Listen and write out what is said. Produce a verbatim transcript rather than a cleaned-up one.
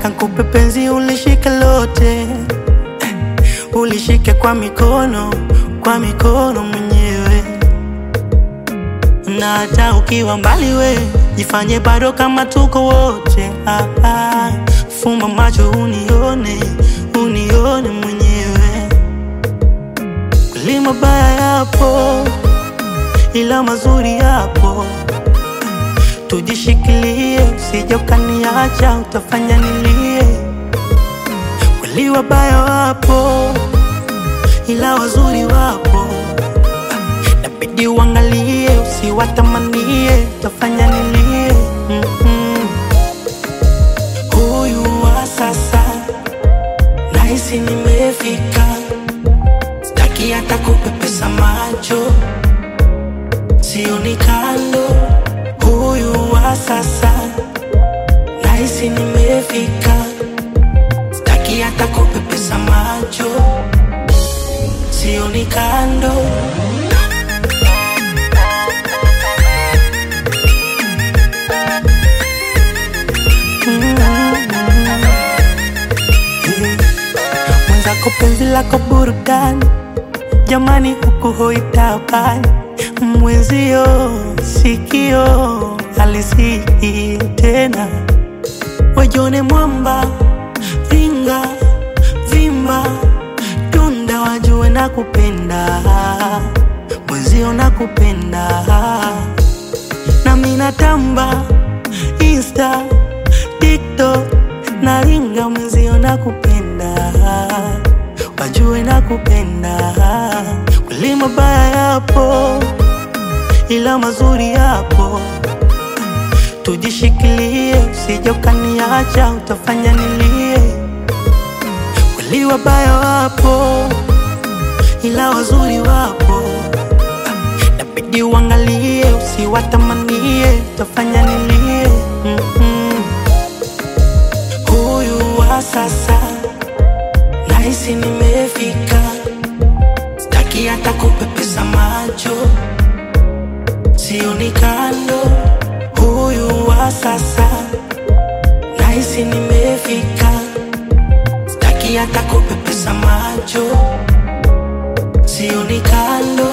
nataka nikupe penzi ulishike lote, ulishike kwa mikono, kwa mikono mwenyewe. Na hata ukiwa mbali we, jifanye bado kama tuko wote. ah, ah. Fumba macho unione, unione mwenyewe. Kweli mabaya yapo, ila mazuri yapo. Tujishikilie, usije ukaniacha, utafanya nilie. Kweli wabaya wapo, ila wazuri wapo. Nabidi uangalie, usiwatamanie, utafanya nilie. mm -hmm. Huyu wa sasa nahisi nimefika, sitaki hata kupepesa macho, sioni kando. Huyu wa sasa nahisi nimefika, sitaki hata kupepesa macho, sioni kando. Mwenzako penzi lako burudani, jamani huku hoi tabani. Mwenzio sikio halisiki tena, wajone mwamba, ringa, vimba, tunda wajue nakupenda. Mwenzio nakupenda, nami natamba Insta, TikTok, na ringa. Mwenzio nakupenda, wajue nakupenda. Kweli mabaya yapo, ila mazuri yapo. Tujishikilie, usije ukaniacha, utafanya nilie. Kweli wabaya wapo, ila wazuri wapo. Nabidi uangalie, usiwatamanie, utafanya nilie. mm -hmm. Huyu wa sasa nahisi nimefika, sitaki hata kupepesa macho, sioni kando. Huyu wa sasa nahisi nimefika, sitaki hata kupepesa macho, sioni kando.